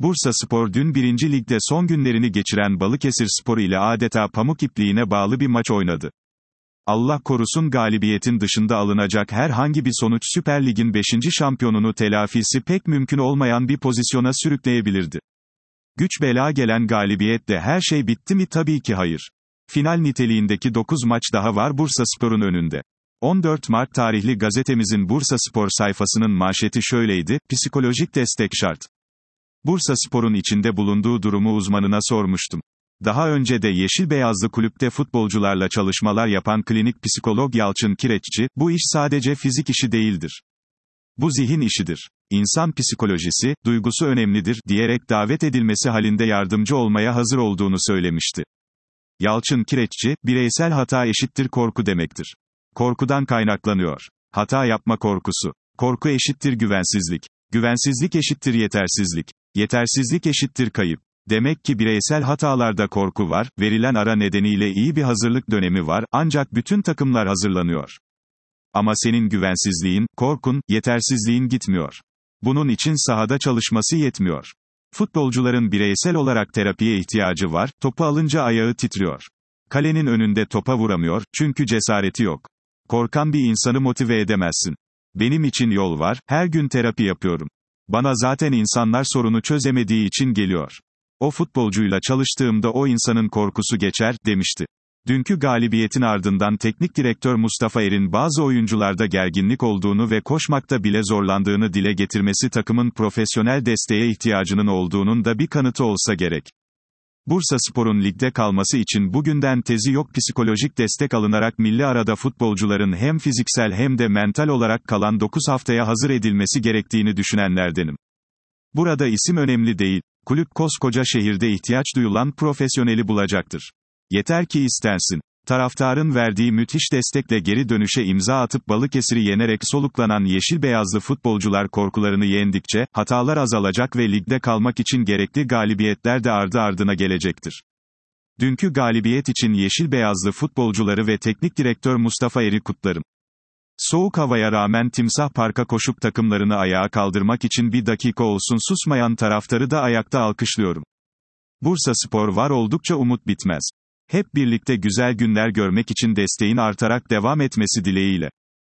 Bursaspor dün 1. Lig'de son günlerini geçiren Balıkesirspor ile adeta pamuk ipliğine bağlı bir maç oynadı. Allah korusun galibiyetin dışında alınacak herhangi bir sonuç Süper Lig'in 5. şampiyonunu telafisi pek mümkün olmayan bir pozisyona sürükleyebilirdi. Güç bela gelen galibiyetle her şey bitti mi? Tabii ki hayır. Final niteliğindeki 9 maç daha var Bursaspor'un önünde. 14 Mart tarihli gazetemizin Bursaspor sayfasının manşeti şöyleydi: Psikolojik destek şart. Bursaspor'un içinde bulunduğu durumu uzmanına sormuştum. Daha önce de yeşil beyazlı kulüpte futbolcularla çalışmalar yapan klinik psikolog Yalçın Kireççi, bu iş sadece fizik işi değildir. Bu zihin işidir. İnsan psikolojisi, duygusu önemlidir, diyerek davet edilmesi halinde yardımcı olmaya hazır olduğunu söylemişti. Yalçın Kireççi, bireysel hata eşittir korku demektir. Korkudan kaynaklanıyor. Hata yapma korkusu. Korku eşittir güvensizlik. Güvensizlik eşittir yetersizlik. Yetersizlik eşittir kayıp. Demek ki bireysel hatalarda korku var, verilen ara nedeniyle iyi bir hazırlık dönemi var, ancak bütün takımlar hazırlanıyor. Ama senin güvensizliğin, korkun, yetersizliğin gitmiyor. Bunun için sahada çalışması yetmiyor. Futbolcuların bireysel olarak terapiye ihtiyacı var, topu alınca ayağı titriyor. Kalenin önünde topa vuramıyor, çünkü cesareti yok. Korkan bir insanı motive edemezsin. Benim için yol var, her gün terapi yapıyorum. Bana zaten insanlar sorunu çözemediği için geliyor. O futbolcuyla çalıştığımda o insanın korkusu geçer, demişti. Dünkü galibiyetin ardından teknik direktör Mustafa Er'in bazı oyuncularda gerginlik olduğunu ve koşmakta bile zorlandığını dile getirmesi takımın profesyonel desteğe ihtiyacının olduğunun da bir kanıtı olsa gerek. Bursaspor'un ligde kalması için bugünden tezi yok, psikolojik destek alınarak milli arada futbolcuların hem fiziksel hem de mental olarak kalan 9 haftaya hazır edilmesi gerektiğini düşünenlerdenim. Burada isim önemli değil. Kulüp koskoca şehirde ihtiyaç duyulan profesyoneli bulacaktır. Yeter ki istensin. Taraftarın verdiği müthiş destekle geri dönüşe imza atıp Balıkesir'i yenerek soluklanan yeşil beyazlı futbolcular korkularını yendikçe, hatalar azalacak ve ligde kalmak için gerekli galibiyetler de ardı ardına gelecektir. Dünkü galibiyet için yeşil beyazlı futbolcuları ve teknik direktör Mustafa Er'i kutlarım. Soğuk havaya rağmen Timsah Park'a koşup takımlarını ayağa kaldırmak için bir dakika olsun susmayan taraftarı da ayakta alkışlıyorum. Bursaspor var oldukça umut bitmez. Hep birlikte güzel günler görmek için desteğin artarak devam etmesi dileğiyle.